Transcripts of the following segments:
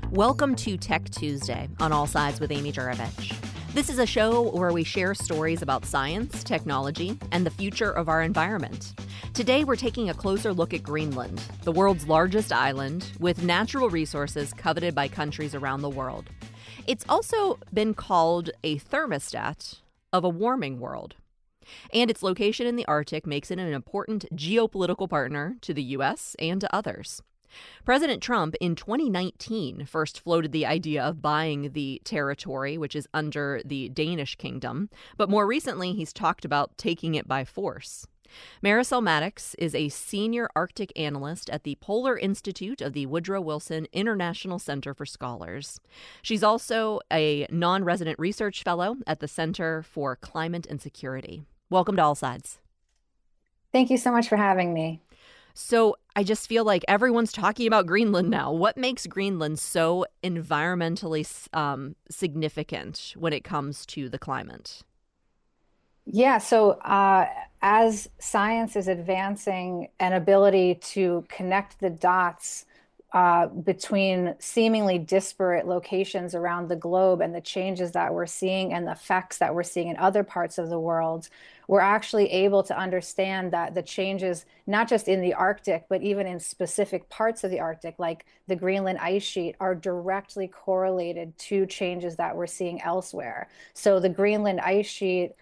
Welcome to Tech Tuesday on All Sides with Amy Juravich. This is a show where we share stories about science, technology, and the future of our environment. Today, we're taking a closer look at Greenland, the world's largest island with natural resources coveted by countries around the world. It's also been called a thermostat of a warming world. And its location in the Arctic makes it an important geopolitical partner to the U.S. and to others. President Trump in 2019 first floated the idea of buying the territory, which is under the Danish kingdom, but more recently he's talked about taking it by force. Marisol Maddox is a senior Arctic analyst at the Polar Institute of the Woodrow Wilson International Center for Scholars. She's also a non-resident research fellow at the Center for Climate and Security. Welcome to All Sides. Thank you so much for having me. So I just feel like everyone's talking about Greenland now. What makes Greenland so environmentally significant when it comes to the climate? Yeah, so as science is advancing an ability to connect the dots between seemingly disparate locations around the globe and the changes that we're seeing and the effects that we're seeing in other parts of the world, we're actually able to understand that the changes, not just in the Arctic, but even in specific parts of the Arctic, like the Greenland ice sheet, are directly correlated to changes that we're seeing elsewhere. So the Greenland ice sheet,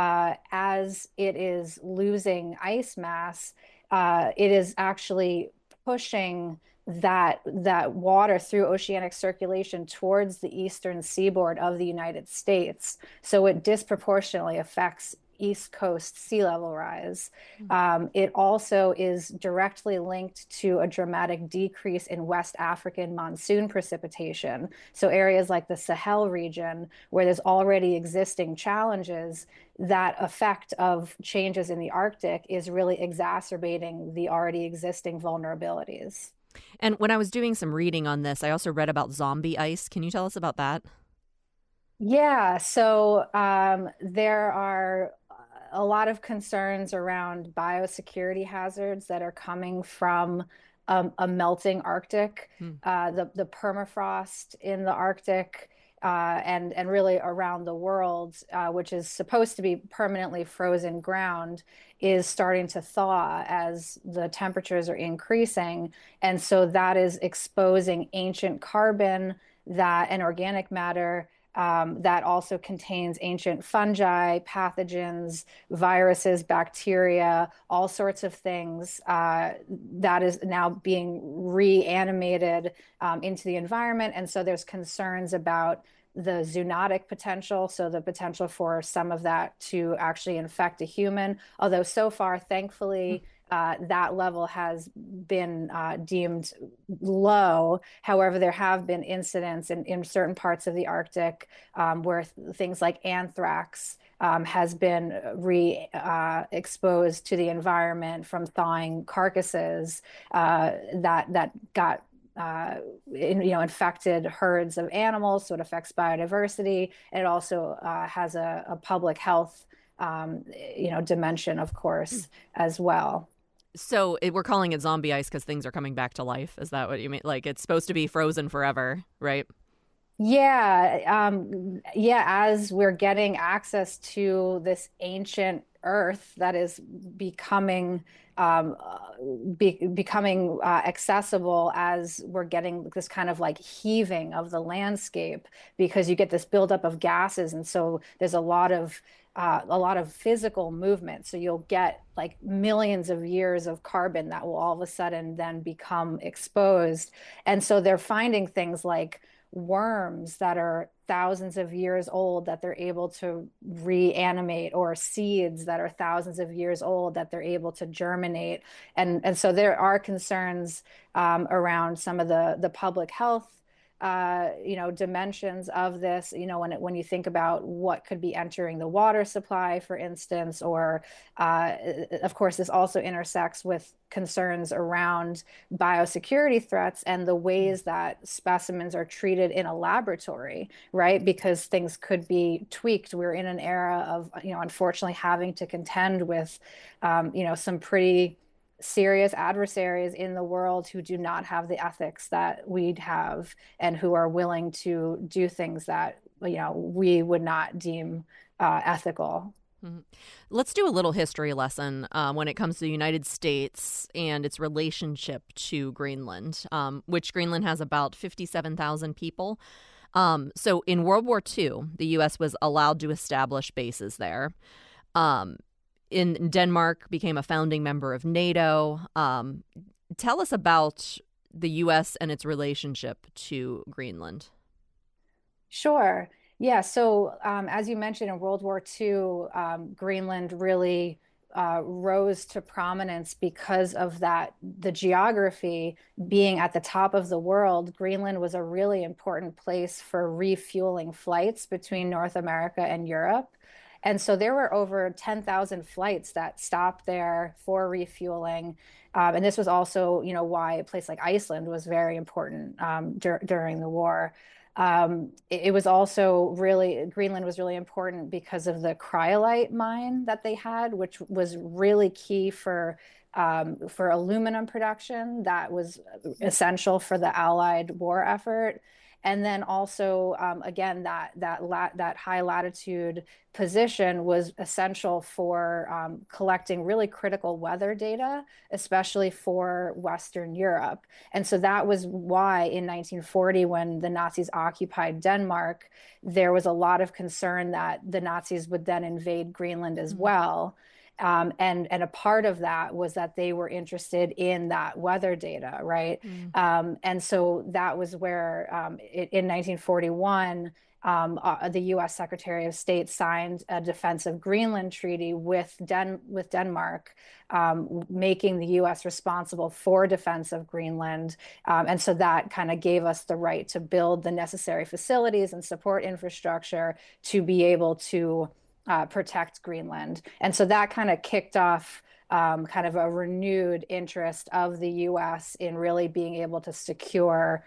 as it is losing ice mass, it is actually pushing that water through oceanic circulation towards the eastern seaboard of the United States. So it disproportionately affects East Coast sea level rise. It also is directly linked to a dramatic decrease in West African monsoon precipitation. So areas like the Sahel region, where there's already existing challenges, that effect of changes in the Arctic is really exacerbating the already existing vulnerabilities. And when I was doing some reading on this, I also read about zombie ice. Can you tell us about that? Yeah, so there are a lot of concerns around biosecurity hazards that are coming from a melting Arctic, the permafrost in the Arctic, and really around the world, which is supposed to be permanently frozen ground, is starting to thaw as the temperatures are increasing. And so that is exposing ancient carbon and organic matter that also contains ancient fungi, pathogens, viruses, bacteria, all sorts of things that is now being reanimated into the environment. And so there's concerns about the zoonotic potential, so the potential for some of that to actually infect a human. Although so far, thankfully, that level has been deemed low. However, there have been incidents in certain parts of the Arctic where things like anthrax has been exposed to the environment from thawing carcasses that got infected herds of animals, so it affects biodiversity. And it also has a public health, dimension, of course, as well. So we're calling it zombie ice because things are coming back to life. Is that what you mean? Like it's supposed to be frozen forever, right? Yeah, as we're getting access to this ancient Earth that is becoming accessible, as we're getting this kind of like heaving of the landscape, because you get this buildup of gases, and so there's a lot of physical movement. So you'll get like millions of years of carbon that will all of a sudden then become exposed, and so they're finding things like worms that are thousands of years old that they're able to reanimate, or seeds that are thousands of years old that they're able to germinate. And so there are concerns around some of the public health dimensions of this, when you think about what could be entering the water supply, for instance, or of course, this also intersects with concerns around biosecurity threats and the ways that specimens are treated in a laboratory, right? Because things could be tweaked. We're in an era of, unfortunately having to contend with, some pretty serious adversaries in the world who do not have the ethics that we'd have and who are willing to do things that, we would not deem ethical. Mhm. Let's do a little history lesson when it comes to the United States and its relationship to Greenland, which Greenland has about 57,000 people. So in World War II, the U.S. was allowed to establish bases there. Um, in Denmark, became a founding member of NATO. Tell us about the U.S. and its relationship to Greenland. Sure. Yeah. So, as you mentioned, in World War II, Greenland really rose to prominence because of that, the geography being at the top of the world. Greenland was a really important place for refueling flights between North America and Europe. And so there were over 10,000 flights that stopped there for refueling. And this was also, why a place like Iceland was very important during the war. It was also really, Greenland was really important because of the cryolite mine that they had, which was really key for aluminum production. That was essential for the Allied war effort. And then also, again, that high latitude position was essential for collecting really critical weather data, especially for Western Europe. And so that was why in 1940, when the Nazis occupied Denmark, there was a lot of concern that the Nazis would then invade Greenland as well. And a part of that was that they were interested in that weather data, right? And so that was where in 1941, the U.S. Secretary of State signed a Defense of Greenland treaty with Denmark, making the U.S. responsible for defense of Greenland. And so that kind of gave us the right to build the necessary facilities and support infrastructure to be able to protect Greenland. And so that kind of kicked off kind of a renewed interest of the U.S. in really being able to secure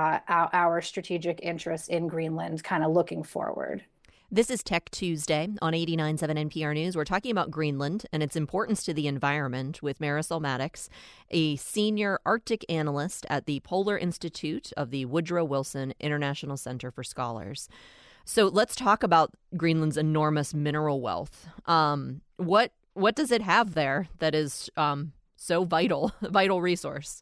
our strategic interests in Greenland, kind of looking forward. This is Tech Tuesday on 89.7 NPR News. We're talking about Greenland and its importance to the environment with Marisol Maddox, a senior Arctic analyst at the Polar Institute of the Woodrow Wilson International Center for Scholars. So let's talk about Greenland's enormous mineral wealth. What does it have there that is so vital resource?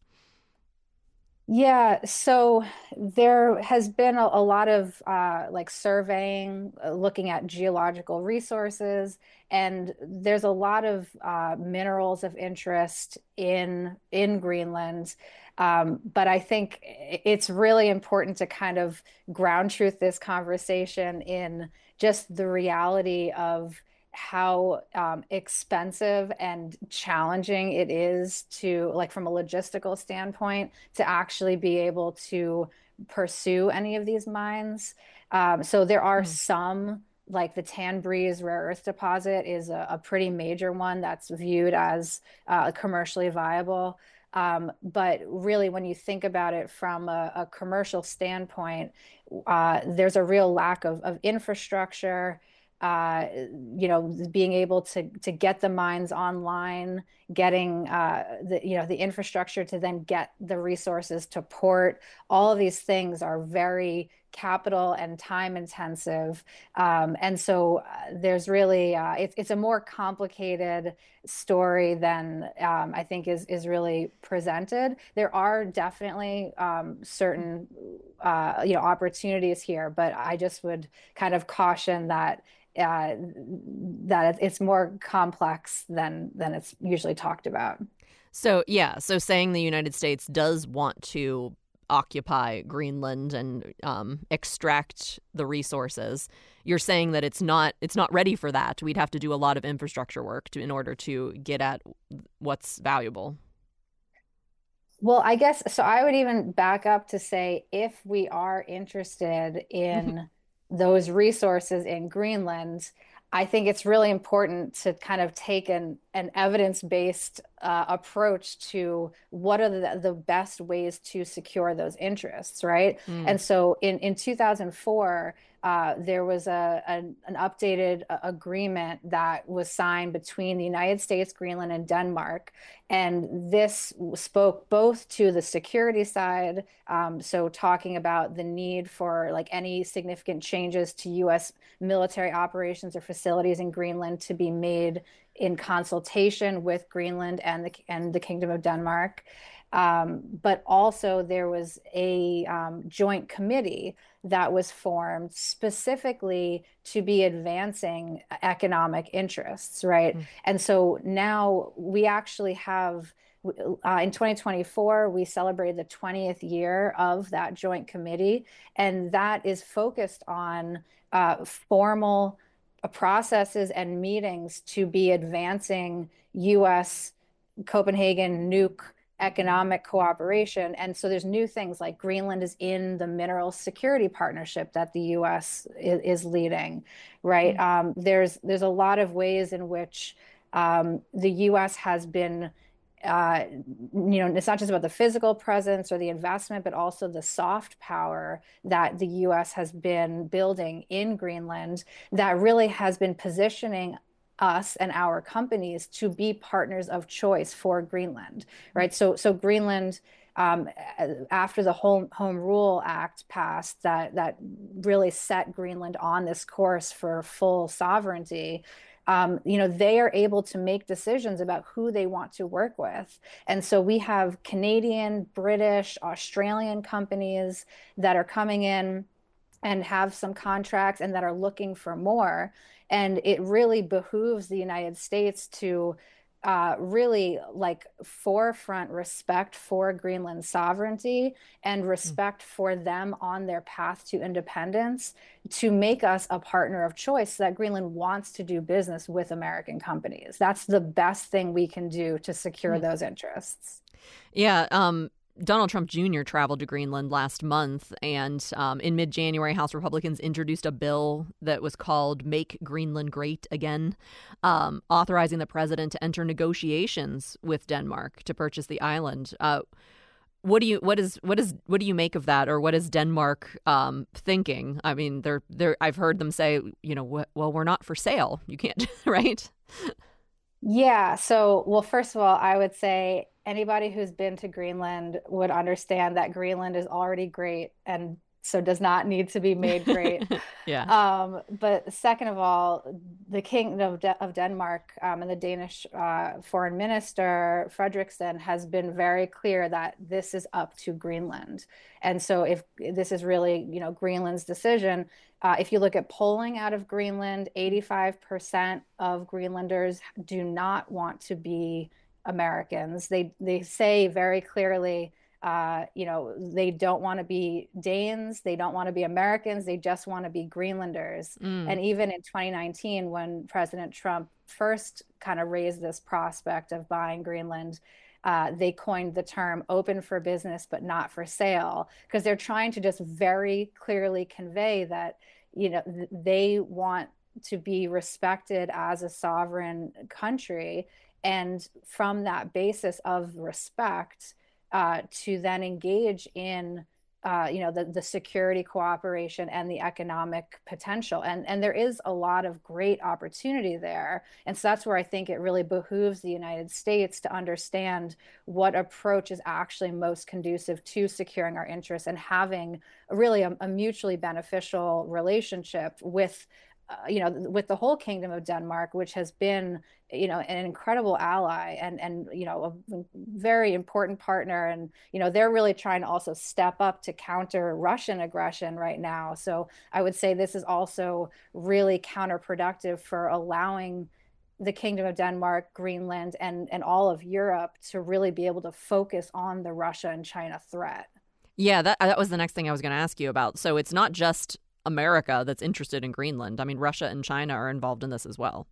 Yeah, so there has been a lot of like surveying, looking at geological resources, and there's a lot of minerals of interest in Greenland. But I think it's really important to kind of ground truth this conversation in just the reality of how expensive and challenging it is to, like, from a logistical standpoint, to actually be able to pursue any of these mines. So there are some, like the Tanbreez rare earth deposit is a pretty major one that's viewed as commercially viable. But really, when you think about it from a commercial standpoint, there's a real lack of infrastructure, being able to get the mines online, getting the infrastructure to then get the resources to port. All of these things are very capital and time intensive. And so there's really, it's a more complicated story than I think is really presented. There are definitely certain, opportunities here, but I just would kind of caution that it's more complex than it's usually talked about. So saying the United States does want to occupy Greenland and extract the resources, you're saying that it's not ready for that. We'd have to do a lot of infrastructure work in order to get at what's valuable. Well, I guess so. I would even back up to say, if we are interested in those resources in Greenland, I think it's really important to kind of take an evidence-based approach to what are the best ways to secure those interests, right? Mm. And so in 2004, there was an updated agreement that was signed between the United States, Greenland, and Denmark. And this spoke both to the security side, so talking about the need for like any significant changes to U.S. military operations or facilities in Greenland to be made in consultation with Greenland and the Kingdom of Denmark. But also there was a joint committee that was formed specifically to be advancing economic interests, right? Mm. And so now we actually have, in 2024, we celebrated the 20th year of that joint committee, and that is focused on formal processes and meetings to be advancing U.S. Copenhagen nuke economic cooperation. And so there's new things like Greenland is in the mineral security partnership that the US is leading, right? Mm. There's a lot of ways in which the US has been it's not just about the physical presence or the investment, but also the soft power that the US has been building in Greenland that really has been positioning us and our companies to be partners of choice for Greenland, right? So Greenland, after the Home Rule Act passed, that really set Greenland on this course for full sovereignty. They are able to make decisions about who they want to work with. And so we have Canadian, British, Australian companies that are coming in and have some contracts and that are looking for more. And it really behooves the United States to really like forefront respect for Greenland sovereignty and Mm. respect for them on their path to independence to make us a partner of choice so that Greenland wants to do business with American companies. That's the best thing we can do to secure Mm. those interests. Yeah. Donald Trump Jr. traveled to Greenland last month, and in mid-January, House Republicans introduced a bill that was called "Make Greenland Great Again," authorizing the president to enter negotiations with Denmark to purchase the island. What do you make of that, or what is Denmark thinking? I mean, I've heard them say, well, we're not for sale. You can't, right? Yeah. So, well, first of all, I would say anybody who's been to Greenland would understand that Greenland is already great and so does not need to be made great. Yeah. But second of all, the Kingdom of Denmark and the Danish Foreign Minister Frederiksen has been very clear that this is up to Greenland. And so if this is really, Greenland's decision, if you look at polling out of Greenland, 85% of Greenlanders do not want to be Americans. They say very clearly, they don't want to be Danes, they don't want to be Americans, they just want to be Greenlanders. Mm. And even in 2019, when President Trump first kind of raised this prospect of buying Greenland, they coined the term open for business, but not for sale, because they're trying to just very clearly convey that, they want to be respected as a sovereign country. And from that basis of respect, to then engage in the security cooperation and the economic potential. And there is a lot of great opportunity there. And so that's where I think it really behooves the United States to understand what approach is actually most conducive to securing our interests and having really a mutually beneficial relationship with the whole Kingdom of Denmark, which has been, an incredible ally and a very important partner. And, they're really trying to also step up to counter Russian aggression right now. So I would say this is also really counterproductive for allowing the Kingdom of Denmark, Greenland, and all of Europe to really be able to focus on the Russia and China threat. Yeah, that was the next thing I was going to ask you about. So it's not just America that's interested in Greenland. I mean, Russia and China are involved in this as well.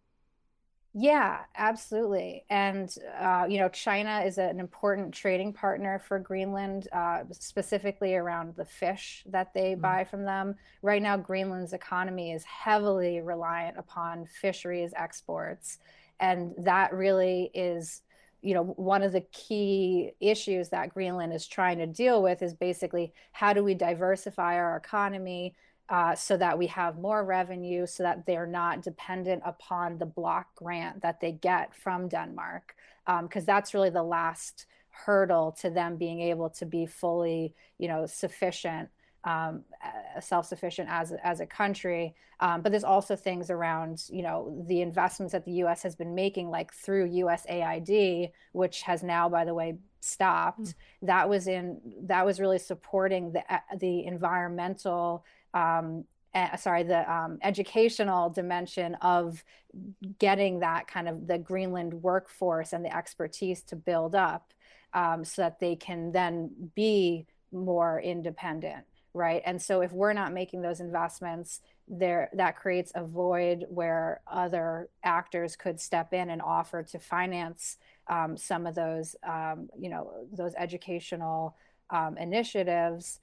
Yeah, absolutely. And, China is an important trading partner for Greenland, specifically around the fish that they Mm. buy from them. Right now, Greenland's economy is heavily reliant upon fisheries exports. And that really is, one of the key issues that Greenland is trying to deal with is basically how do we diversify our economy so that we have more revenue, so that they're not dependent upon the block grant that they get from Denmark, because that's really the last hurdle to them being able to be fully, sufficient, self-sufficient as a country. But there's also things around, the investments that the U.S. has been making, like through USAID, which has now, by the way, stopped. That was really supporting the environmental, the educational dimension of getting that kind of the Greenland workforce and the expertise to build up, so that they can then be more independent, right? And so if we're not making those investments, that creates a void where other actors could step in and offer to finance some of those, those educational initiatives.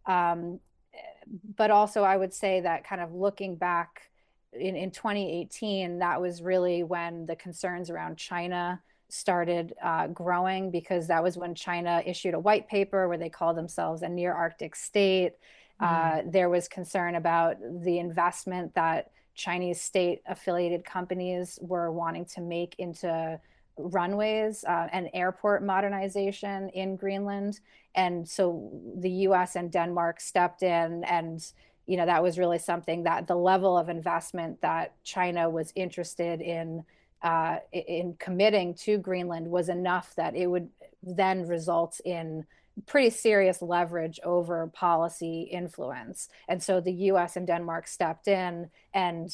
But also, I would say that kind of looking back in 2018, that was really when the concerns around China started growing, because that was when China issued a white paper where they called themselves a near Arctic state. There was concern about the investment that Chinese state affiliated companies were wanting to make into runways and airport modernization in Greenland. And so the US and Denmark stepped in, and that was really something that the level of investment that China was interested in committing to Greenland was enough that it would then result in pretty serious leverage over policy influence. And so the US and Denmark stepped in, and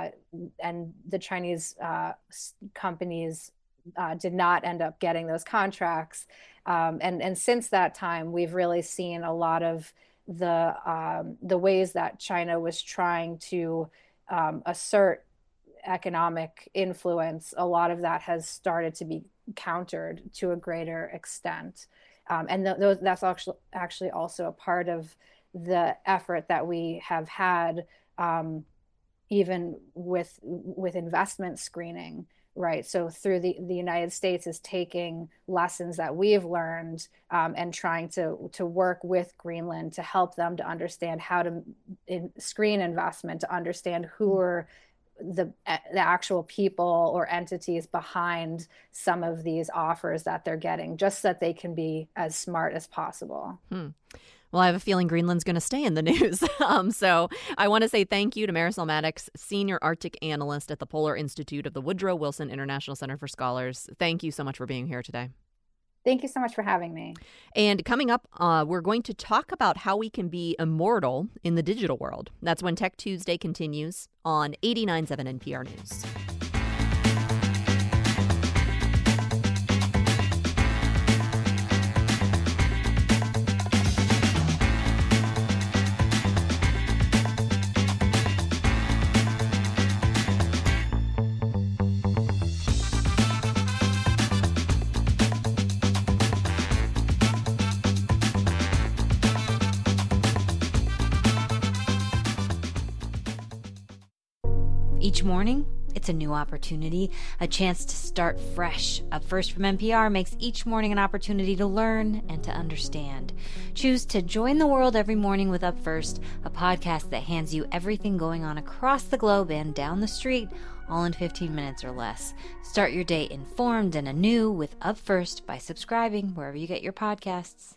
the Chinese companies did not end up getting those contracts. And since that time, we've really seen a lot of the ways that China was trying to assert economic influence. A lot of that has started to be countered to a greater extent. And that's actually also a part of the effort that we have had, even with investment screening, right? So through the United States is taking lessons that we've learned, and trying to work with Greenland to help them to understand how to screen investment, to understand who are the actual people or entities behind some of these offers that they're getting, just so that they can be as smart as possible. Well, I have a feeling Greenland's going to stay in the news. So I want to say thank you to Marisol Maddox, Senior Arctic Analyst at the Polar Institute of the Woodrow Wilson International Center for Scholars. Thank you so much for being here today. Thank you so much for having me. And coming up, we're going to talk about how we can be immortal in the digital world. That's when Tech Tuesday continues on 89.7 NPR News. Each morning, it's a new opportunity, a chance to start fresh. Up First from NPR makes each morning an opportunity to learn and to understand. Choose to join the world every morning with Up First, a podcast that hands you everything going on across the globe and down the street, all in 15 minutes or less. Start your day informed and anew with Up First by subscribing wherever you get your podcasts.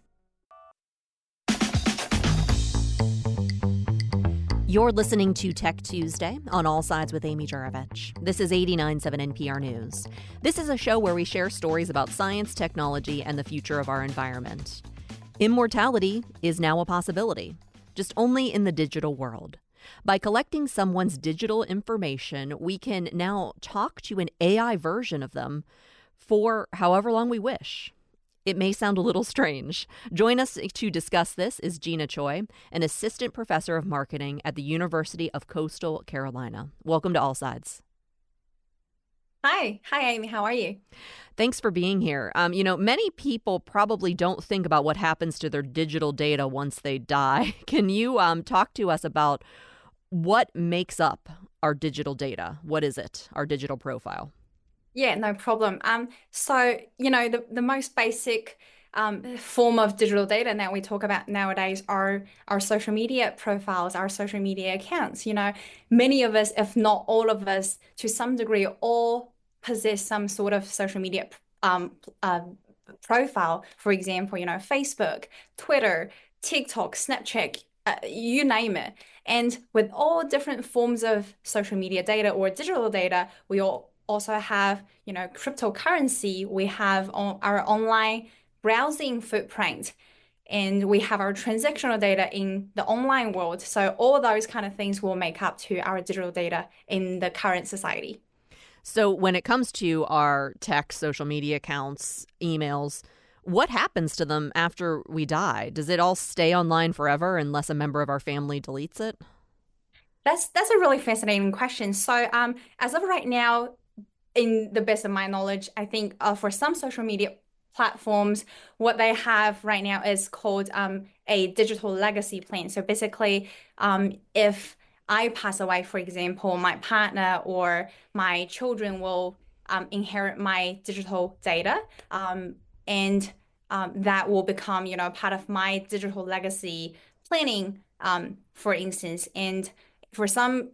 You're listening to Tech Tuesday on All Sides with Amy Juravich. This is 89.7 NPR News. This is a show where we share stories about science, technology, and the future of our environment. Immortality is now a possibility, just only in the digital world. By collecting someone's digital information, we can now talk to an AI version of them for however long we wish. It may sound a little strange. Join us to discuss this is Gina Choi, an assistant professor of marketing at the University of Coastal Carolina. Welcome to All Sides. Hi, Amy. How are you? Thanks for being here. Many people probably don't think about what happens to their digital data once they die. Can you talk to us about what makes up our digital data? What is it, our digital profile? Yeah, no problem. So, the most basic form of digital data that we talk about nowadays are our social media profiles, our social media accounts. Many of us, if not all of us, to some degree, all possess some sort of social media um, uh, profile. For example, Facebook, Twitter, TikTok, Snapchat, you name it. And with all different forms of social media data or digital data, we all also have, cryptocurrency. We have our online browsing footprint, and we have our transactional data in the online world. So all those kind of things will make up to our digital data in the current society. So when it comes to our tech, social media accounts, emails, what happens to them after we die? Does it all stay online forever unless a member of our family deletes it? That's a really fascinating question. So as of right now, in the best of my knowledge, I think for some social media platforms, what they have right now is called a digital legacy plan. So basically, if I pass away, for example, my partner or my children will inherit my digital data, and that will become, part of my digital legacy planning, for instance. And for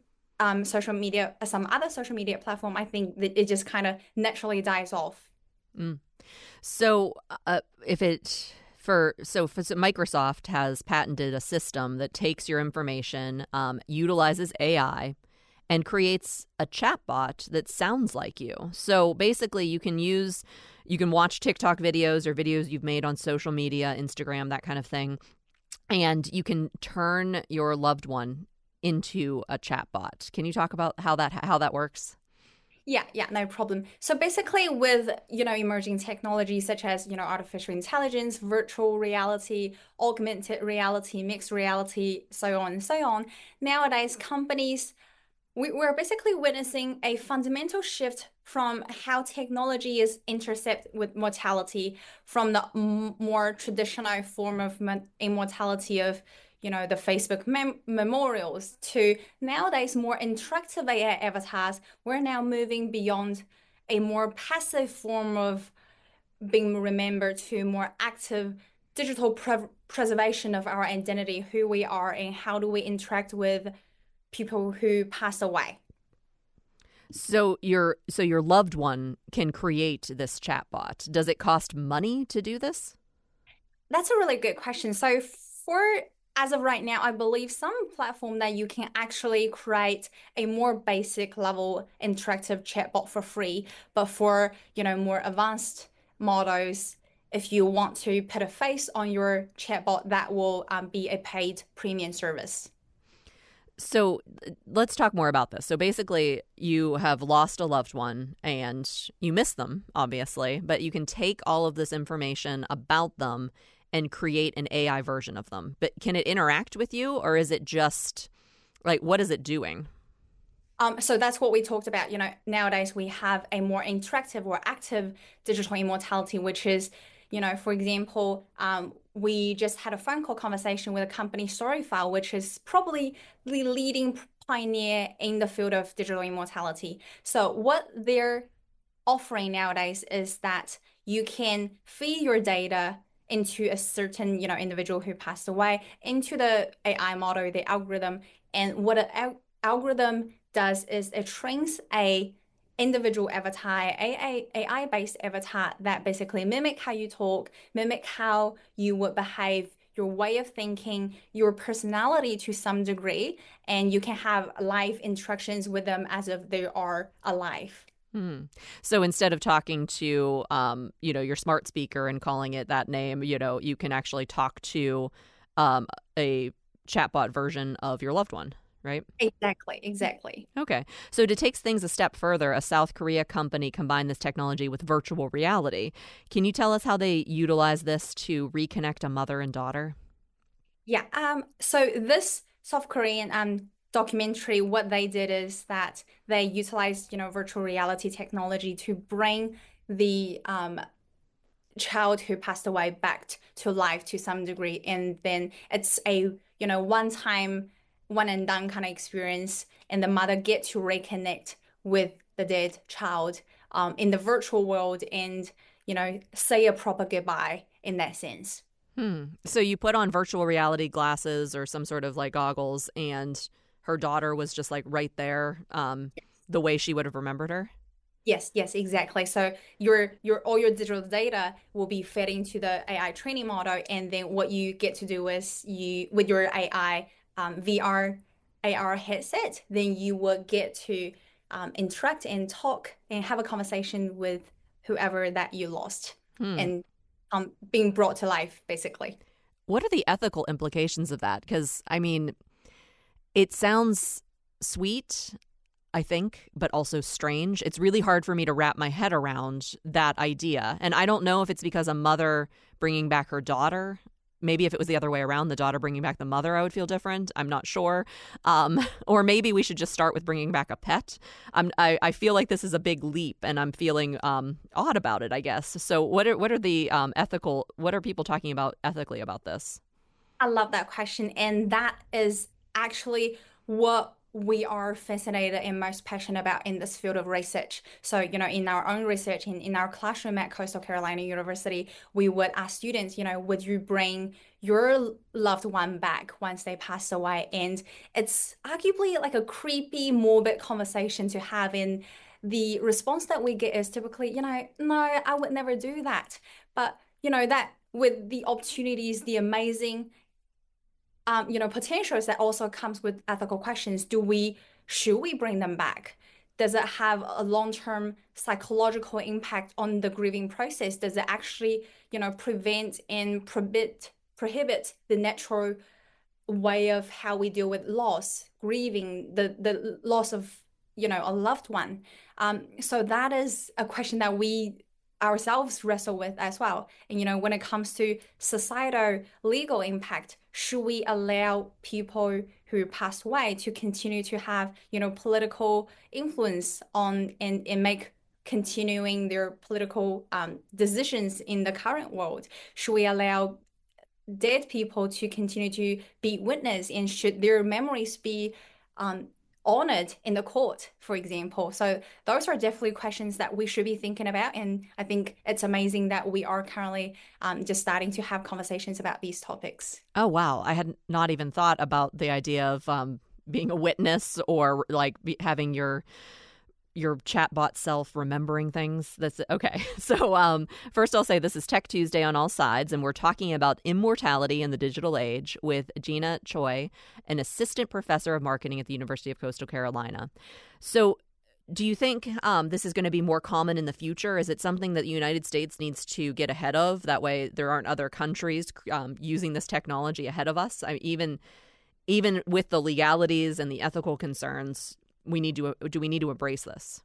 some other social media platform, I think that it just kind of naturally dies off. Mm. So if it for so Microsoft has patented a system that takes your information, utilizes AI, and creates a chatbot that sounds like you. So basically, you can watch TikTok videos or videos you've made on social media, Instagram, that kind of thing, and you can turn your loved one into a chatbot. Can you talk about how that works? Yeah, no problem. So basically with, emerging technologies such as, artificial intelligence, virtual reality, augmented reality, mixed reality, so on and so on, nowadays companies we're basically witnessing a fundamental shift from how technology is intercept with mortality from the more traditional form of immortality of, the Facebook memorials to nowadays more interactive AI avatars. We're now moving beyond a more passive form of being remembered to more active digital preservation of our identity, who we are, and how do we interact with people who passed away. So your loved one can create this chatbot. Does it cost money to do this? That's a really good question. So for as of right now, I believe some platform that you can actually create a more basic level interactive chatbot for free, but for, more advanced models, if you want to put a face on your chatbot, that will be a paid premium service. So let's talk more about this. So basically, you have lost a loved one and you miss them, obviously, but you can take all of this information about them and create an AI version of them. But can it interact with you, or is it just like, what is it doing? So that's what we talked about. Nowadays we have a more interactive or active digital immortality, which is, for example, we just had a phone call conversation with a company, Storyfile, which is probably the leading pioneer in the field of digital immortality. So what they're offering nowadays is that you can feed your data into a certain, individual who passed away into the AI model, the algorithm, and what an algorithm does is it trains a individual avatar, AI-based avatar that basically mimic how you talk, mimic how you would behave, your way of thinking, your personality to some degree, and you can have live interactions with them as if they are alive. Hmm. So instead of talking to, your smart speaker and calling it that name, you can actually talk to a chatbot version of your loved one, right? Exactly. Okay. So to take things a step further, a South Korea company combined this technology with virtual reality. Can you tell us how they utilize this to reconnect a mother and daughter? Yeah. So this South Korean documentary, what they did is that they utilized, virtual reality technology to bring the child who passed away back to life to some degree, and then it's a, one time, one and done kind of experience, and the mother get to reconnect with the dead child in the virtual world and, say a proper goodbye in that sense. So you put on virtual reality glasses or some sort of like goggles, and her daughter was just like right there, the way she would have remembered her? Yes, yes, exactly. So your all your digital data will be fed into the AI training model, and then what you get to do is you with your AI VR AR headset, then you will get to interact and talk and have a conversation with whoever that you lost, and being brought to life, basically. What are the ethical implications of that? Because, I mean, it sounds sweet, I think, but also strange. It's really hard for me to wrap my head around that idea. And I don't know if it's because a mother bringing back her daughter. Maybe if it was the other way around, the daughter bringing back the mother, I would feel different. I'm not sure. Or maybe we should just start with bringing back a pet. I feel like this is a big leap, and I'm feeling odd about it, I guess. So what are the ethical, what are people talking about ethically about this? I love that question. And that is actually what we are fascinated and most passionate about in this field of research. So, in our own research, in our classroom at Coastal Carolina University, we would ask students, would you bring your loved one back once they pass away? And it's arguably like a creepy, morbid conversation to have. In the response that we get is typically, no, I would never do that. But, that with the opportunities, the amazing potentials that also comes with ethical questions. Should we bring them back? Does it have a long-term psychological impact on the grieving process? Does it actually, prevent and prohibit the natural way of how we deal with loss, grieving, the loss of, a loved one? So that is a question that we ourselves wrestle with as well. And when it comes to societal legal impact, should we allow people who passed away to continue to have, political influence on and make continuing their political decisions in the current world? Should we allow dead people to continue to be witness, and should their memories be honored in the court, for example? So those are definitely questions that we should be thinking about. And I think it's amazing that we are currently just starting to have conversations about these topics. Oh, wow. I had not even thought about the idea of being a witness or like having your chatbot self remembering things. That's okay. So first I'll say this is Tech Tuesday on All Sides, and we're talking about immortality in the digital age with Gina Choi, an assistant professor of marketing at the University of Coastal Carolina. So do you think this is going to be more common in the future? Is it something that the United States needs to get ahead of? That way there aren't other countries using this technology ahead of us. Even with the legalities and the ethical concerns, do we need to embrace this?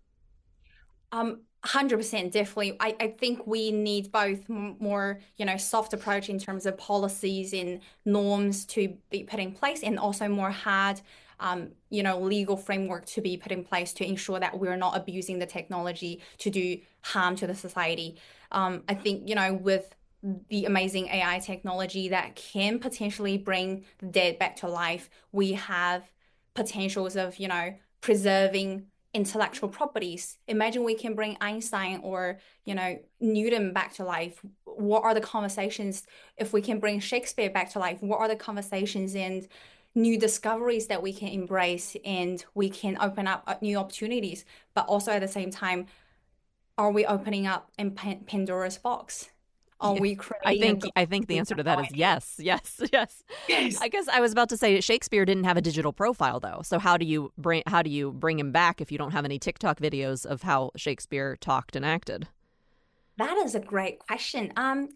100% definitely. I think we need both more, soft approach in terms of policies and norms to be put in place, and also more hard, legal framework to be put in place to ensure that we're not abusing the technology to do harm to the society. I think, with the amazing AI technology that can potentially bring the dead back to life, we have potentials of, preserving intellectual properties. Imagine we can bring Einstein or, Newton back to life. What are the conversations if we can bring Shakespeare back to life? What are the conversations and new discoveries that we can embrace, and we can open up new opportunities? But also at the same time, are we opening up in Pandora's box? Are we creating? I think the answer to that is yes. I guess I was about to say Shakespeare didn't have a digital profile though. So how do you bring him back if you don't have any TikTok videos of how Shakespeare talked and acted? That is a great question.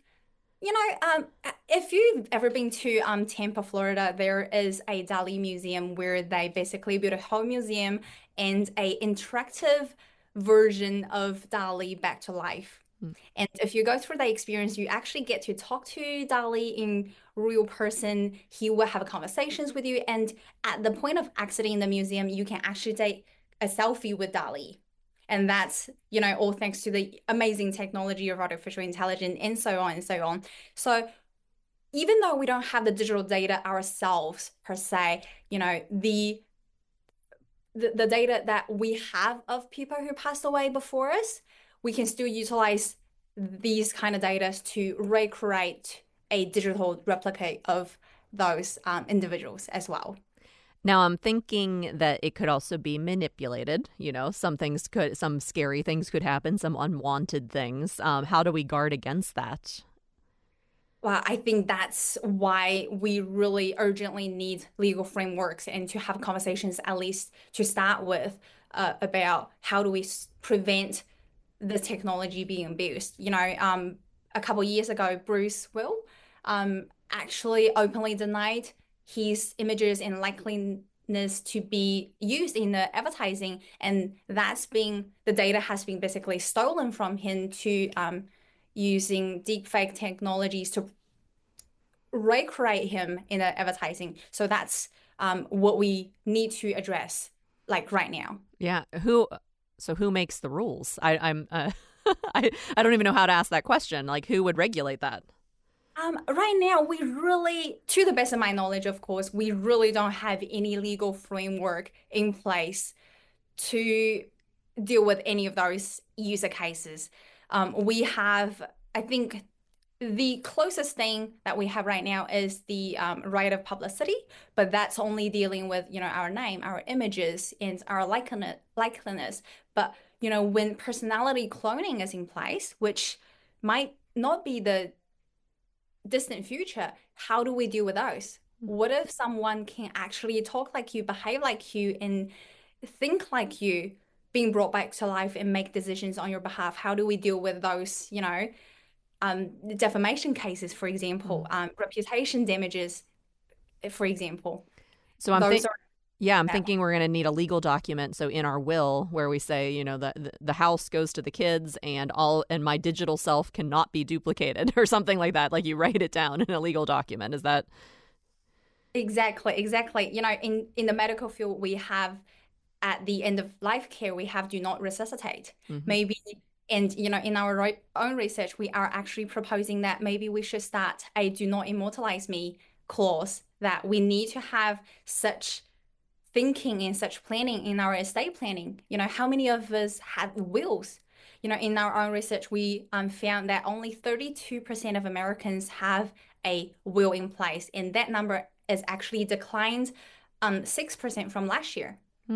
If you've ever been to Tampa, Florida, there is a Dali museum where they basically built a whole museum and a interactive version of Dali back to life. And if you go through the experience, you actually get to talk to Dali in real person. He will have conversations with you. And at the point of exiting the museum, you can actually take a selfie with Dali. And that's, all thanks to the amazing technology of artificial intelligence and so on and so on. So even though we don't have the digital data ourselves per se, the data that we have of people who passed away before us, we can still utilize these kind of data to recreate a digital replicate of those individuals as well. Now, I'm thinking that it could also be manipulated. Some scary things could happen, some unwanted things. How do we guard against that? Well, I think that's why we really urgently need legal frameworks and to have conversations, at least to start with, about how do we prevent the technology being abused. A couple of years ago, Bruce Will actually openly denied his images and likeliness to be used in the advertising, and the data has been basically stolen from him to using deepfake technologies to recreate him in the advertising. So that's what we need to address, like right now. Yeah. Who makes the rules? I'm I don't even know how to ask that question. Like, who would regulate that? Right now, we really, to the best of my knowledge, of course, we really don't have any legal framework in place to deal with any of those user cases. We have, I think, the closest thing that we have right now is the right of publicity, but that's only dealing with, our name, our images, and our likeliness. But, when personality cloning is in place, which might not be the distant future, how do we deal with those? What if someone can actually talk like you, behave like you, and think like you, being brought back to life and make decisions on your behalf? How do we deal with those, defamation cases, for example, reputation damages, for example? So I'm thinking we're going to need a legal document. So in our will, where we say, the house goes to the kids and my digital self cannot be duplicated or something like that. Like you write it down in a legal document. Is that? Exactly. In the medical field, we have at the end of life care, we have do not resuscitate. Maybe, and in our own research, we are actually proposing that maybe we should start a do not immortalize me clause, that we need to have such thinking and such planning in our estate planning. How many of us have wills? In our own research, we found that only 32% of Americans have a will in place, and that number is actually declined 6% from last year.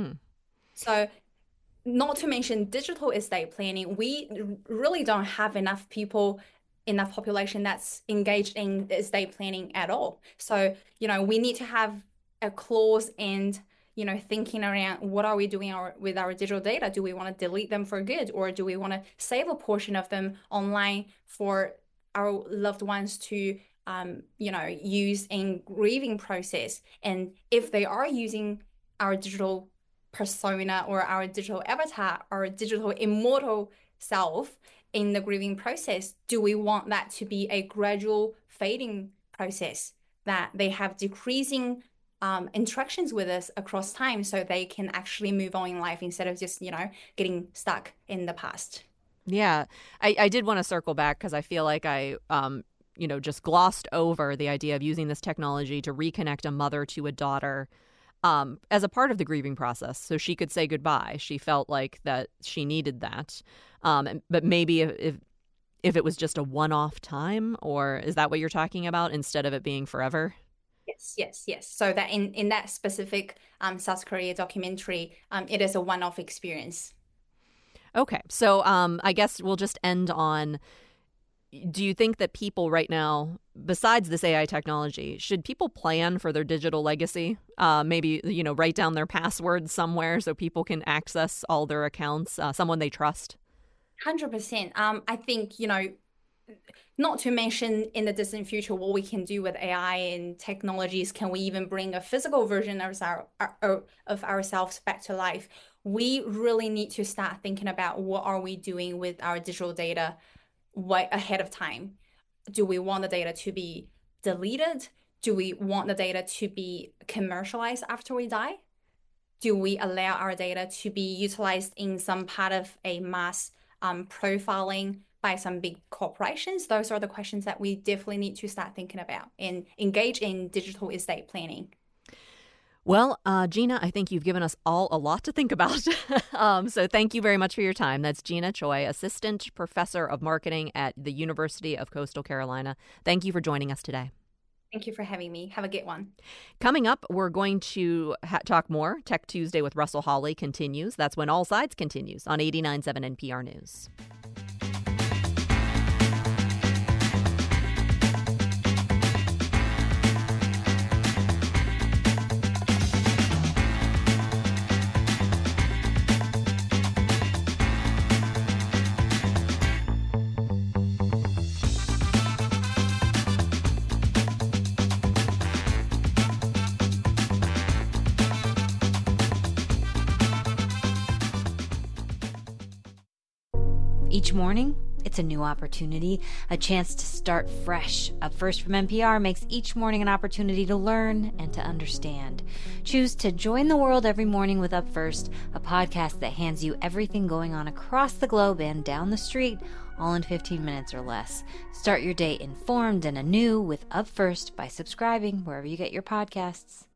So not to mention digital estate planning, we really don't have enough population that's engaged in estate planning at all. So, we need to have a clause and, thinking around what are we doing with our digital data? Do we want to delete them for good, or do we want to save a portion of them online for our loved ones to, use in grieving process? And if they are using our digital persona or our digital avatar or digital immortal self in the grieving process, do we want that to be a gradual fading process, that they have decreasing interactions with us across time so they can actually move on in life instead of just, getting stuck in the past? Yeah, I did want to circle back because I feel like I just glossed over the idea of using this technology to reconnect a mother to a daughter as a part of the grieving process, so she could say goodbye. She felt like that she needed that. But maybe if it was just a one-off time, or is that what you're talking about, instead of it being forever? Yes. So that in that specific South Korea documentary, it is a one-off experience. Okay. So I guess we'll just end on, do you think that people right now, besides this AI technology, should people plan for their digital legacy? Maybe, write down their passwords somewhere so people can access all their accounts, someone they trust? 100%. I think, not to mention in the distant future, what we can do with AI and technologies. Can we even bring a physical version of ourselves back to life? We really need to start thinking about what are we doing with our digital data way ahead of time. Do we want the data to be deleted? Do we want the data to be commercialized after we die? Do we allow our data to be utilized in some part of a mass profiling by some big corporations? Those are the questions that we definitely need to start thinking about and engage in digital estate planning. Well, Gina, I think you've given us all a lot to think about. So thank you very much for your time. That's Gina Choi, Assistant Professor of Marketing at the University of Coastal Carolina. Thank you for joining us today. Thank you for having me. Have a good one. Coming up, we're going to talk more. Tech Tuesday with Russell Hawley continues. That's when All Sides continues on 89.7 NPR News. Each morning, it's a new opportunity, a chance to start fresh. Up First from NPR makes each morning an opportunity to learn and to understand. Choose to join the world every morning with Up First, a podcast that hands you everything going on across the globe and down the street, all in 15 minutes or less. Start your day informed and anew with Up First by subscribing wherever you get your podcasts.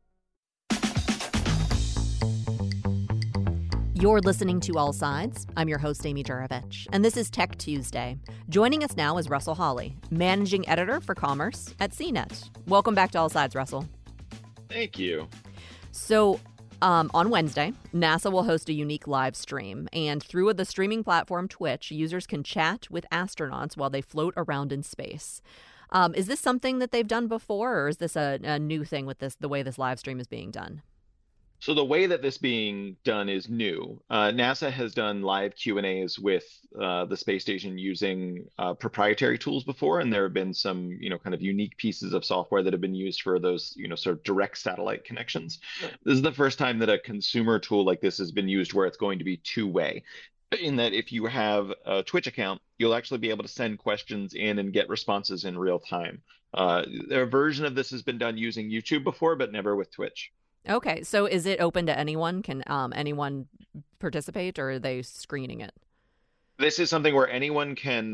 You're listening to All Sides. I'm your host, Amy Juravich, and this is Tech Tuesday. Joining us now is Russell Hawley, Managing Editor for Commerce at CNET. Welcome back to All Sides, Russell. Thank you. So, on Wednesday, NASA will host a unique live stream, and through the streaming platform Twitch, users can chat with astronauts while they float around in space. Is this something that they've done before, or is this a new thing with the way this live stream is being done? So the way that this being done is new. NASA has done live Q&As with the space station using proprietary tools before, and there have been some, kind of unique pieces of software that have been used for those, sort of direct satellite connections. This is the first time that a consumer tool like this has been used where it's going to be two-way, in that if you have a Twitch account, you'll actually be able to send questions in and get responses in real time. A version of this has been done using YouTube before, but never with Twitch. Okay, so is it open to anyone? Can anyone participate, or are they screening it? This is something where anyone can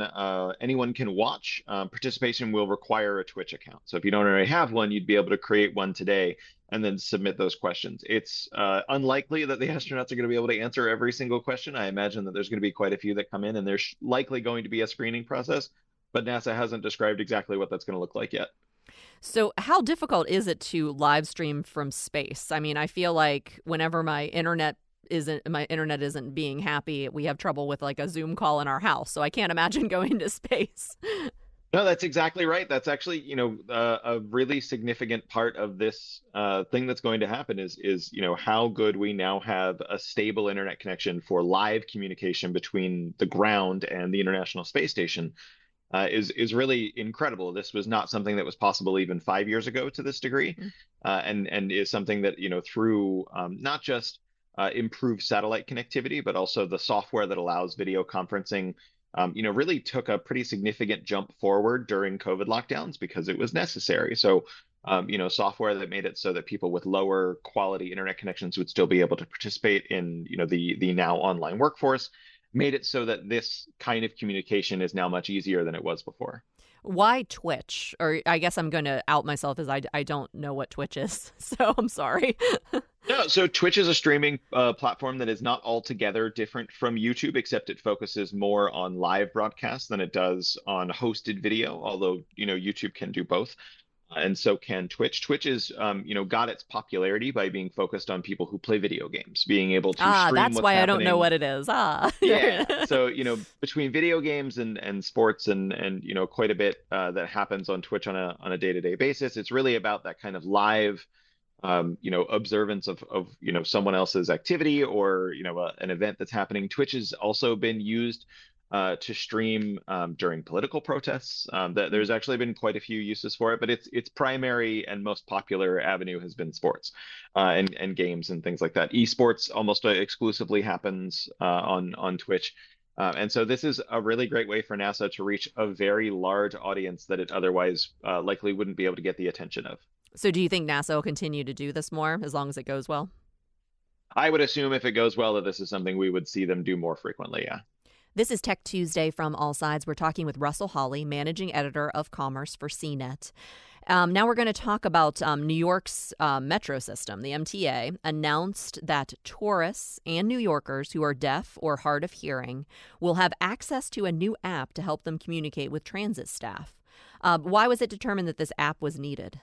watch. Participation will require a Twitch account. So if you don't already have one, you'd be able to create one today and then submit those questions. It's unlikely that the astronauts are going to be able to answer every single question. I imagine that there's going to be quite a few that come in, and there's likely going to be a screening process, but NASA hasn't described exactly what that's going to look like yet. So how difficult is it to live stream from space? I mean, I feel like whenever my internet isn't being happy, we have trouble with like a Zoom call in our house. So I can't imagine going to space. No, that's exactly right. That's actually, a really significant part of this thing that's going to happen is how good we now have a stable internet connection for live communication between the ground and the International Space Station. Is really incredible. This was not something that was possible even 5 years ago to this degree, and is something that through not just improved satellite connectivity, but also the software that allows video conferencing, really took a pretty significant jump forward during COVID lockdowns because it was necessary. So, software that made it so that people with lower quality internet connections would still be able to participate in the now online workforce. Made it so that this kind of communication is now much easier than it was before. Why Twitch? Or I guess I'm going to out myself as I don't know what Twitch is, so I'm sorry. No, so Twitch is a streaming platform that is not altogether different from YouTube, except it focuses more on live broadcasts than it does on hosted video, although, YouTube can do both. And so can Twitch. Twitch is, got its popularity by being focused on people who play video games, being able to stream that's what's why happening. I don't know what it is. Yeah. So, between video games and sports and quite a bit that happens on Twitch on a day-to-day basis, it's really about that kind of live, observance of someone else's activity or, an event that's happening. Twitch has also been used to stream during political protests. There's actually been quite a few uses for it, but its primary and most popular avenue has been sports and games and things like that. Esports almost exclusively happens on Twitch. And so this is a really great way for NASA to reach a very large audience that it otherwise likely wouldn't be able to get the attention of. So do you think NASA will continue to do this more as long as it goes well? I would assume if it goes well that this is something we would see them do more frequently, yeah. This is Tech Tuesday from All Sides. We're talking with Russell Hawley, managing editor of commerce for CNET. Now we're going to talk about New York's metro system. The MTA announced that tourists and New Yorkers who are deaf or hard of hearing will have access to a new app to help them communicate with transit staff. Why was it determined that this app was needed?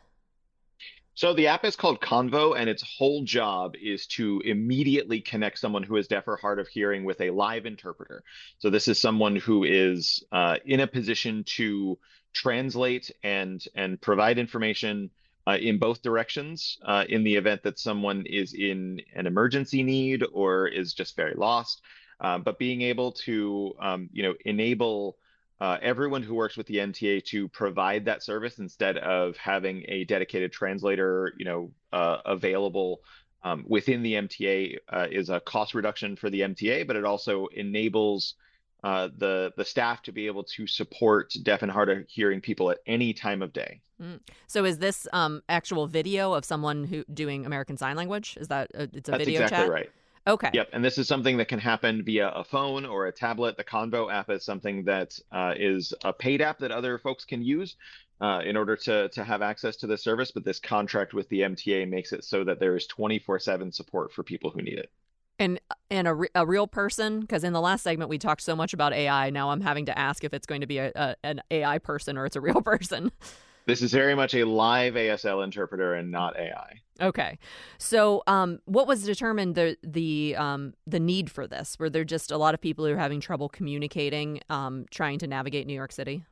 So the app is called Convo, and its whole job is to immediately connect someone who is deaf or hard of hearing with a live interpreter. So this is someone who is in a position to translate and provide information in both directions in the event that someone is in an emergency need or is just very lost. But being able to enable everyone who works with the MTA to provide that service instead of having a dedicated translator, available within the MTA is a cost reduction for the MTA, but it also enables the staff to be able to support deaf and hard of hearing people at any time of day. So is this actual video of someone who doing American Sign Language? Is that it's a That's video exactly chat? right. Okay. Yep. And this is something that can happen via a phone or a tablet. The Convo app is something that is a paid app that other folks can use in order to have access to this service. But this contract with the MTA makes it so that there is 24/7 support for people who need it. And a real person, because in the last segment we talked so much about AI. Now I'm having to ask if it's going to be an AI person or it's a real person. This is very much a live ASL interpreter and not AI. Okay. So what was determined the need for this? Were there just a lot of people who are having trouble communicating, trying to navigate New York City?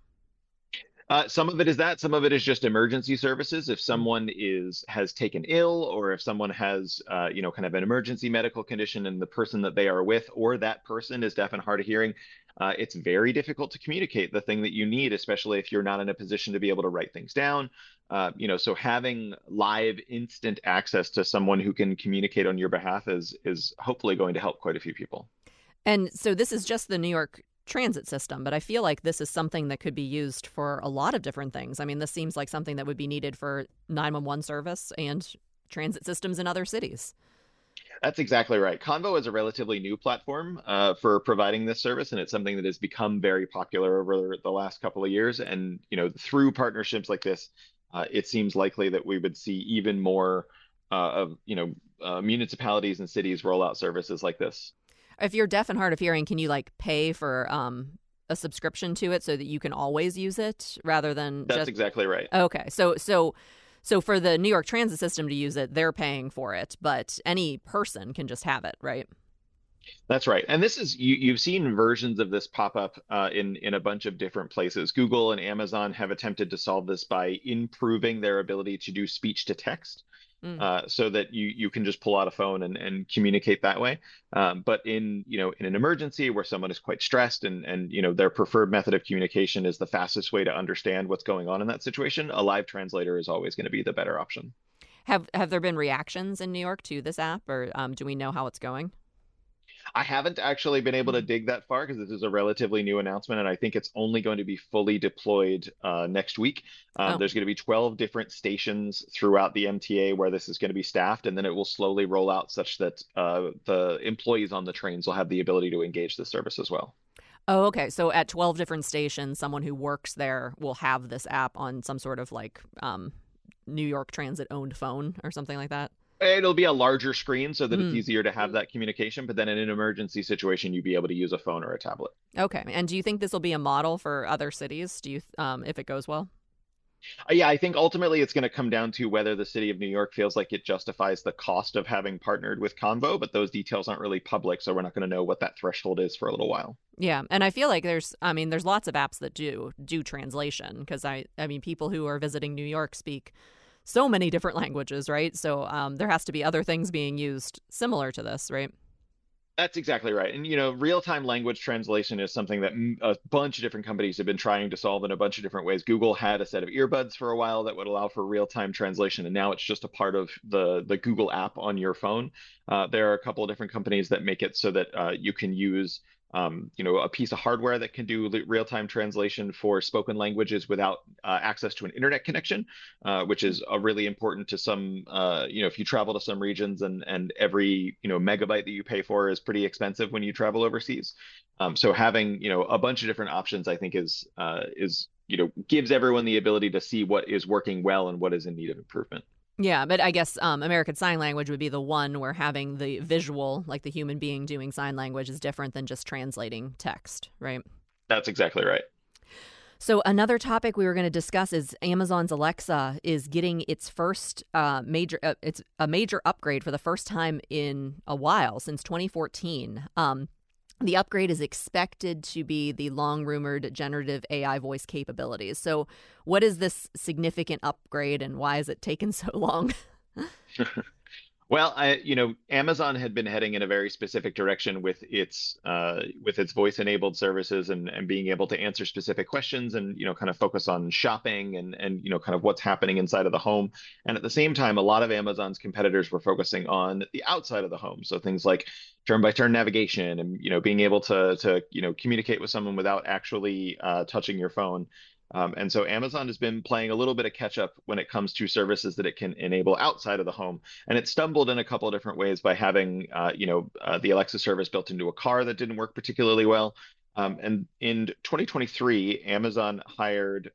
Some of it is that. Some of it is just emergency services. If someone has taken ill, or if someone has, kind of an emergency medical condition, and the person that they are with or that person is deaf and hard of hearing, it's very difficult to communicate the thing that you need, especially if you're not in a position to be able to write things down. So having live instant access to someone who can communicate on your behalf is hopefully going to help quite a few people. And so this is just the New York transit system, but I feel like this is something that could be used for a lot of different things. I mean, this seems like something that would be needed for 911 service and transit systems in other cities. That's exactly right. Convo is a relatively new platform for providing this service, and it's something that has become very popular over the last couple of years. And, through partnerships like this, it seems likely that we would see even more of municipalities and cities roll out services like this. If you're deaf and hard of hearing, can you pay for a subscription to it so that you can always use it rather than That's exactly right. Okay. So for the New York Transit system to use it, they're paying for it, but any person can just have it, right? That's right. And this is you've seen versions of this pop up in a bunch of different places. Google and Amazon have attempted to solve this by improving their ability to do speech to text. So that you can just pull out a phone and communicate that way. But in an emergency where someone is quite stressed and their preferred method of communication is the fastest way to understand what's going on in that situation, a live translator is always going to be the better option. Have there been reactions in New York to this app, or do we know how it's going? I haven't actually been able to dig that far because this is a relatively new announcement, and I think it's only going to be fully deployed next week. There's going to be 12 different stations throughout the MTA where this is going to be staffed, and then it will slowly roll out such that the employees on the trains will have the ability to engage the service as well. Oh, okay. So at 12 different stations, someone who works there will have this app on some sort of New York Transit owned phone or something like that? It'll be a larger screen so that it's easier to have that communication. But then in an emergency situation, you'd be able to use a phone or a tablet. Okay. And do you think this will be a model for other cities? Do you, if it goes well? Yeah, I think ultimately it's going to come down to whether the city of New York feels like it justifies the cost of having partnered with Convo, but those details aren't really public, so we're not going to know what that threshold is for a little while. Yeah, and I feel like there's lots of apps that do translation because I mean people who are visiting New York speak so many different languages, right? So there has to be other things being used similar to this, right? That's exactly right. And, real-time language translation is something that a bunch of different companies have been trying to solve in a bunch of different ways. Google had a set of earbuds for a while that would allow for real-time translation, and now it's just a part of the Google app on your phone. There are a couple of different companies that make it so that you can use a piece of hardware that can do real-time translation for spoken languages without access to an internet connection, which is really important to some, if you travel to some regions and every, megabyte that you pay for is pretty expensive when you travel overseas. So having, a bunch of different options, I think is, gives everyone the ability to see what is working well and what is in need of improvement. Yeah, but I guess American Sign Language would be the one where having the visual, like the human being doing sign language, is different than just translating text, right? That's exactly right. So another topic we were going to discuss is Amazon's Alexa is getting its first it's a major upgrade for the first time in a while, since 2014. The upgrade is expected to be the long-rumored generative AI voice capabilities. So what is this significant upgrade and why has it taken so long? Well, Amazon had been heading in a very specific direction with its voice-enabled services and being able to answer specific questions and kind of focus on shopping and kind of what's happening inside of the home. And at the same time, a lot of Amazon's competitors were focusing on the outside of the home, so things like turn-by-turn navigation and being able to communicate with someone without actually touching your phone. And so Amazon has been playing a little bit of catch up when it comes to services that it can enable outside of the home. And it stumbled in a couple of different ways by having, the Alexa service built into a car that didn't work particularly well. And in 2023, Amazon hired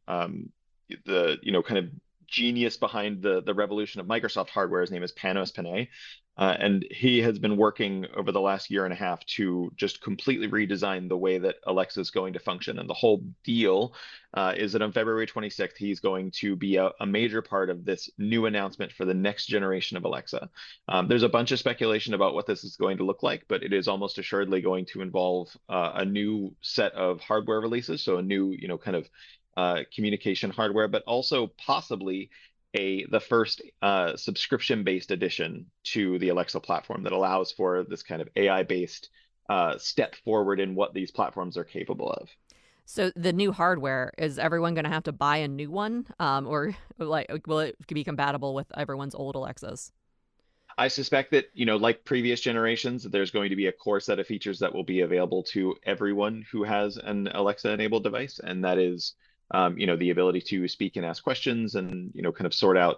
the, kind of genius behind the revolution of Microsoft hardware. His name is Panos Panay. And he has been working over the last year and a half to just completely redesign the way that Alexa is going to function. And the whole deal is that on February 26th, he's going to be a major part of this new announcement for the next generation of Alexa. There's a bunch of speculation about what this is going to look like, but it is almost assuredly going to involve a new set of hardware releases. So a new, kind of communication hardware, but also possibly the first subscription-based addition to the Alexa platform that allows for this kind of AI-based step forward in what these platforms are capable of. So the new hardware, is everyone going to have to buy a new one, or will it be compatible with everyone's old Alexas? I suspect that, like previous generations, there's going to be a core set of features that will be available to everyone who has an Alexa-enabled device, and that is the ability to speak and ask questions and, kind of sort out,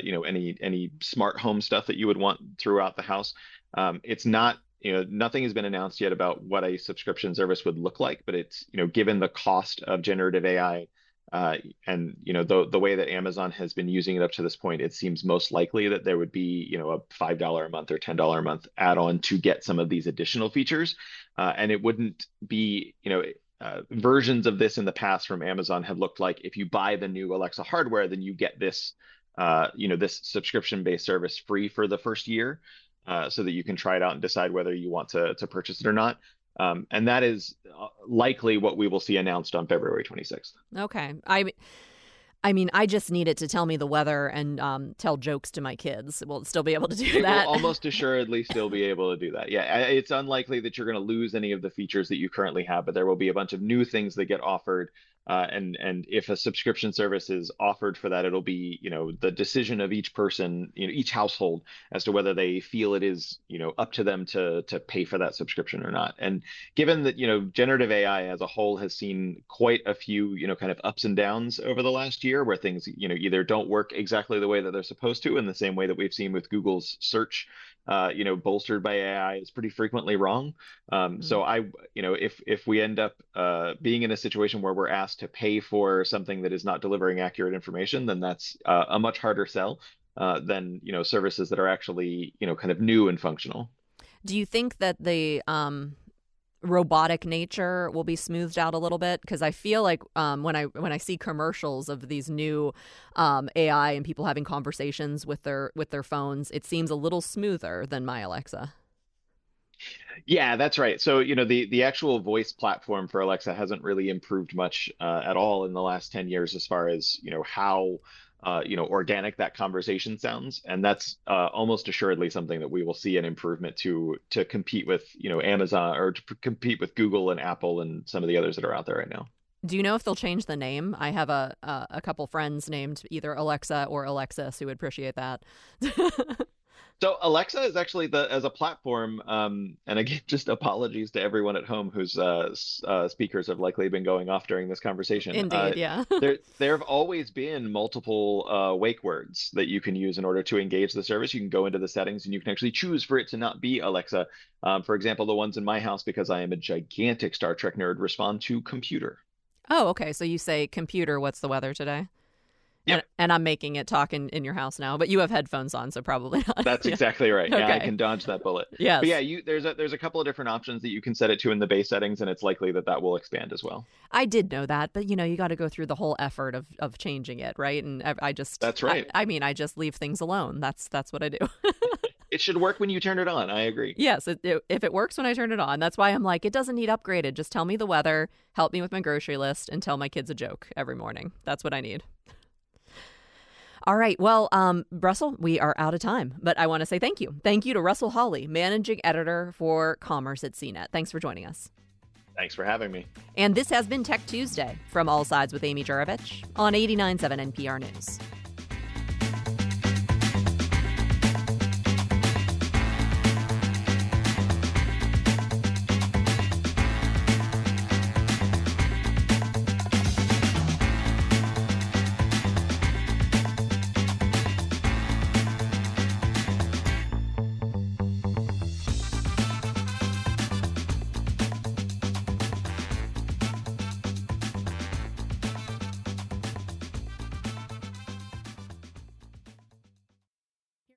any smart home stuff that you would want throughout the house. It's not, nothing has been announced yet about what a subscription service would look like, but it's, given the cost of generative AI, and, the way that Amazon has been using it up to this point, it seems most likely that there would be, a $5 a month or $10 a month add-on to get some of these additional features. And it wouldn't be, versions of this in the past from Amazon have looked like if you buy the new Alexa hardware, then you get this, this subscription-based service free for the first year, so that you can try it out and decide whether you want to purchase it or not. And that is likely what we will see announced on February 26th. Okay. I mean, I just need it to tell me the weather and tell jokes to my kids. We'll still be able to do that. Will almost assuredly still be able to do that. Yeah, it's unlikely that you're going to lose any of the features that you currently have, but there will be a bunch of new things that get offered. And if a subscription service is offered for that, it'll be, the decision of each person, each household as to whether they feel it is, up to them to pay for that subscription or not. And given that, generative AI as a whole has seen quite a few, kind of ups and downs over the last year where things, either don't work exactly the way that they're supposed to, in the same way that we've seen with Google's search, bolstered by AI is pretty frequently wrong. So if we end up being in a situation where we're asked to pay for something that is not delivering accurate information, then that's a much harder sell than, services that are actually, kind of new and functional. Do you think that the robotic nature will be smoothed out a little bit? Because I feel like when I see commercials of these new AI and people having conversations with their phones, it seems a little smoother than my Alexa. Yeah, that's right. So, the actual voice platform for Alexa hasn't really improved much at all in the last 10 years as far as, how organic that conversation sounds. And that's almost assuredly something that we will see an improvement to compete with, Amazon, or to compete with Google and Apple and some of the others that are out there right now. Do you know if they'll change the name? I have a couple friends named either Alexa or Alexis who would appreciate that. So Alexa is actually as a platform, and again, just apologies to everyone at home whose speakers have likely been going off during this conversation. Indeed, yeah. There have always been multiple wake words that you can use in order to engage the service. You can go into the settings and you can actually choose for it to not be Alexa. For example, the ones in my house, because I am a gigantic Star Trek nerd, respond to computer. Oh, okay. So you say, computer, what's the weather today? Yep. And I'm making it talk in your house now, but you have headphones on, so probably not. That's exactly right. Yeah, I Okay. can dodge that bullet. Yes. But yeah, there's a couple of different options that you can set it to in the base settings, and it's likely that will expand as well. I did know that, but you got to go through the whole effort of changing it, right? And I just That's right. I mean, I just leave things alone. That's what I do. It should work when you turn it on. I agree. Yes, if it works when I turn it on, that's why I'm like, it doesn't need upgraded. Just tell me the weather, help me with my grocery list, and tell my kids a joke every morning. That's what I need. All right. Well, Russell, we are out of time, but I want to say thank you. Thank you to Russell Hawley, managing editor for commerce at CNET. Thanks for joining us. Thanks for having me. And this has been Tech Tuesday from All Sides with Amy Juravich on 89.7 NPR News.